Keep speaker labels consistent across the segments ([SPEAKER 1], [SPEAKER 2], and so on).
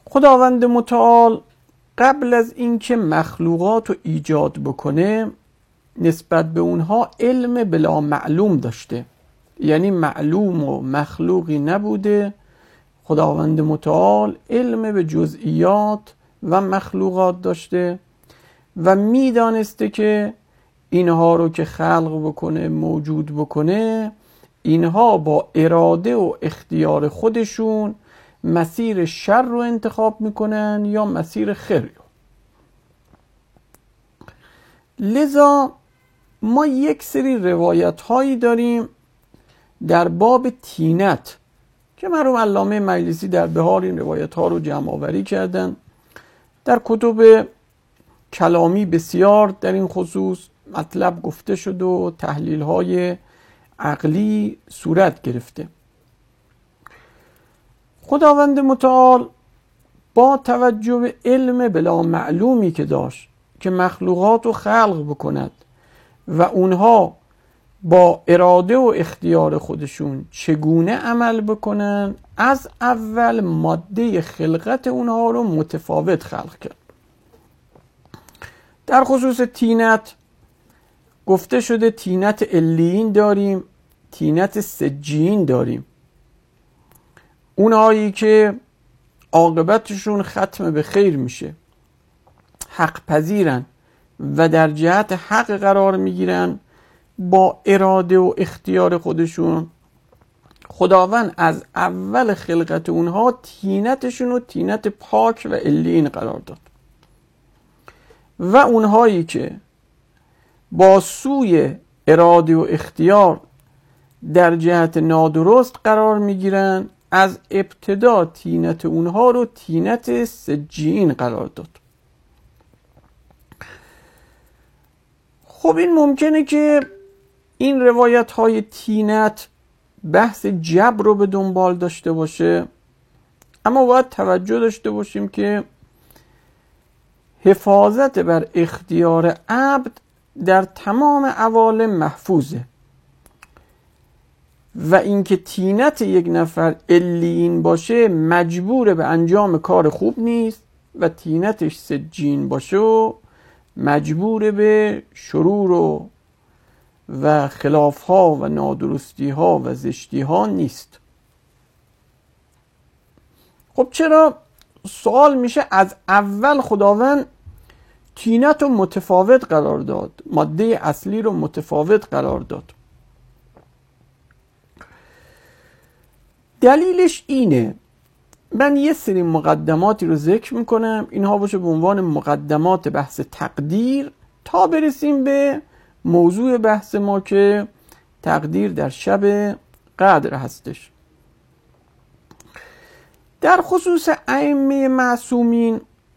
[SPEAKER 1] خداوند متعال قبل از اینکه مخلوقات رو ایجاد بکنه نسبت به اونها علم بلا معلوم داشته، یعنی معلوم و مخلوقی نبوده. خداوند متعال علم به جزئیات و مخلوقات داشته و میدانسته که اینها رو که خلق بکنه، موجود بکنه، اینها با اراده و اختیار خودشون مسیر شر رو انتخاب میکنن یا مسیر خیر رو. لذا ما یک سری روایت هایی داریم در باب طینت که مرحوم علامه مجلسی در بهار این روایت ها رو جمع آوری کردن. در کتب کلامی بسیار در این خصوص مطلب گفته شد و تحلیل های عقلی صورت گرفته. خداوند متعال با توجه به علم بلا معلومی که داشت که مخلوقات رو خلق بکند و اونها با اراده و اختیار خودشون چگونه عمل بکنن، از اول ماده خلقت اونها رو متفاوت خلق کرد. در خصوص طینت گفته شده طینت علیین داریم، طینت سجیین داریم. اونهایی که عاقبتشون ختم به خیر میشه، حق پذیرن و در جهت حق قرار میگیرن، با اراده و اختیار خودشون خداوند از اول خلقت اونها طینتشون رو طینت پاک و علیین قرار داد. و اونهایی که با سوی اراده و اختیار در جهت نادرست قرار میگیرن، از ابتدا طینت اونها رو طینت سجیین قرار داد. خب این ممکنه که این روایت های طینت بحث جبر رو به دنبال داشته باشه، اما باید توجه داشته باشیم که حفاظت بر اختیار عبد در تمام عوالم محفوظه و اینکه طینت یک نفر علیین باشه مجبور به انجام کار خوب نیست و طینتش سجین باشه و مجبور به شرور و خلافها و نادرستیها و زشتیها نیست. خب چرا؟ سوال میشه از اول خداوند طینت رو متفاوت قرار داد، ماده اصلی رو متفاوت قرار داد. دلیلش اینه، من یه سری مقدماتی رو ذکر میکنم، اینها باشه به عنوان مقدمات بحث تقدیر تا برسیم به موضوع بحث ما که تقدیر در شب قدر هستش. در خصوص ائمه معصومین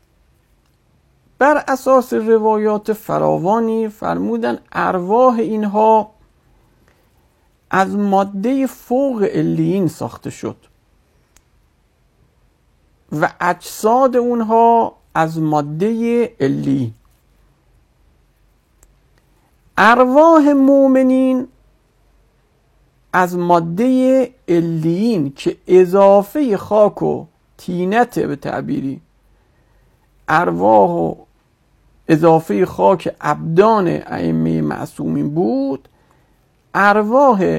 [SPEAKER 1] بر اساس روایات فراوانی فرمودن ارواح اینها از ماده فوق علیین ساخته شد و اجساد اونها از ماده علیین. ارواح مؤمنین از ماده علیین که اضافه خاک و طینت به تعبیری، ارواح و اضافه خاک ابدان ائمه معصومین بود، ارواح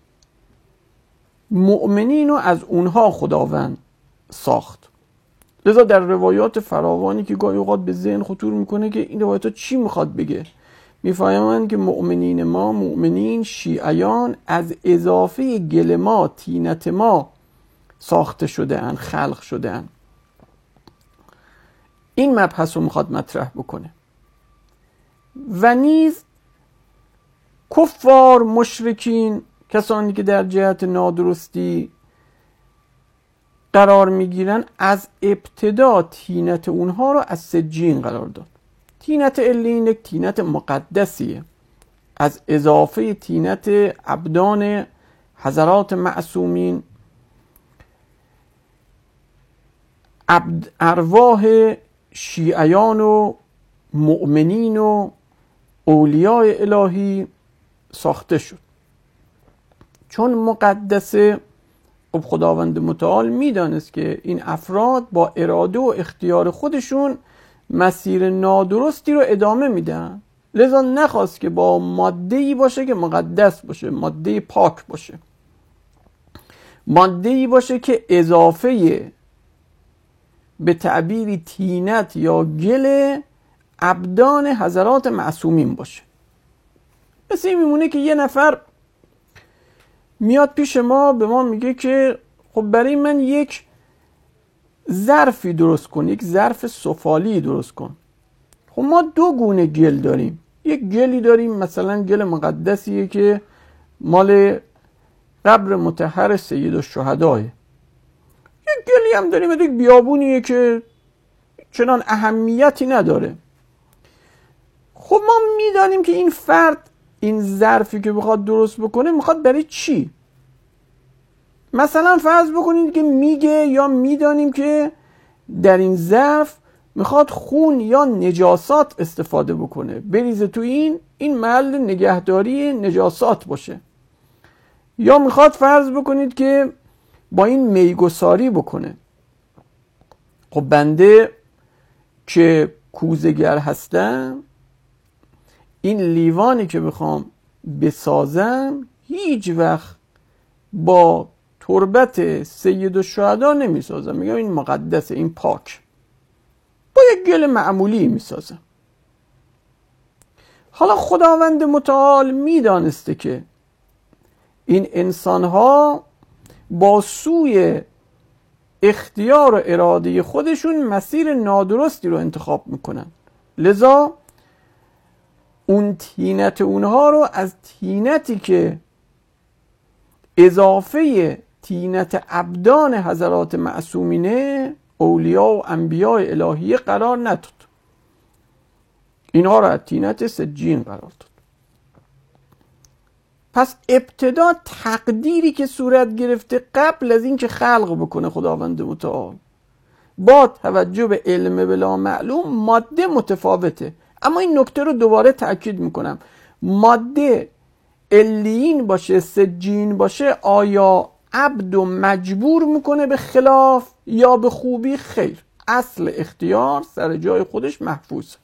[SPEAKER 1] مؤمنین رو از اونها خداوند ساخت. لذا در روایات فراوانی که گاهی اوقات به ذهن خطور میکنه که این روایات ها چی میخواد بگه، میفهمن که مؤمنین ما، مؤمنین شیعیان، از اضافه گل ما، طینت ما ساخته شده اند، خلق شده اند. این مبحث رو میخواد مطرح بکنه. و نیز کفار، مشرکین، کسانی که در جهت نادرستی قرار میگیرن، از ابتدا طینت اونها رو از سجین قرار داد. طینت علیین یک طینت مقدسیه، از اضافه طینت ابدان حضرات معصومین. ارواح شیعیان و مؤمنین و اولیاء الهی ساخته شد. چون مقدسه، خب خداوند متعال میدانست که این افراد با اراده و اختیار خودشون مسیر نادرستی رو ادامه میدن، لذا نخواست که با ماده‌ای باشه که مقدس باشه، ماده پاک باشه، ماده‌ای باشه که اضافه به تعبیری طینت یا گل ابدان حضرات معصومین باشه. مثل این میمونه که یه نفر میاد پیش ما به ما میگه که خب برای من یک ظرفی درست کن، یک ظرف سفالی درست کن. خب ما دو گونه گل داریم. یک گلی داریم مثلا گل مقدسیه که مال قبر مطهر سید الشهداه. یک گلی هم داریم یک بیابونیه که چنان اهمیتی نداره. خب ما میدانیم که این فرد این ظرفی که بخواد درست بکنه میخواد برای چی؟ مثلا فرض بکنید که میگه یا میدانیم که در این ظرف میخواد خون یا نجاسات استفاده بکنه، بریزه تو این محل نگهداری نجاسات باشه. یا میخواد فرض بکنید که با این میگساری بکنه. خب بنده که کوزه‌گر هستم، این لیوانی که بخوام بسازم هیچ وقت با تربت سید الشهدا نمیسازم، میگم این مقدسه، این پاک، با یک گل معمولی میسازم. حالا خداوند متعال میدانسته که این انسانها با سوی اختیار و اراده خودشون مسیر نادرستی رو انتخاب میکنن، لذا اون طینت اونها رو از طینتی که اضافه طینت ابدان حضرات معصومینه اولیاء و انبیاء الهیه قرار نداد، اینها رو از طینت سجین قرار داد. پس ابتدا تقدیری که صورت گرفته قبل از این که خلق بکنه خداوند متعال با توجه به علم بلا معلوم ماده متفاوته. اما این نکته رو دوباره تأکید میکنم، ماده علیین باشه سجین باشه آیا عبد و مجبور میکنه به خلاف یا به خوبی؟ خیر، اصل اختیار سر جای خودش محفوظ.